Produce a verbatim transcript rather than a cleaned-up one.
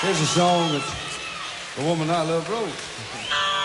Here's a song that the woman I love wrote.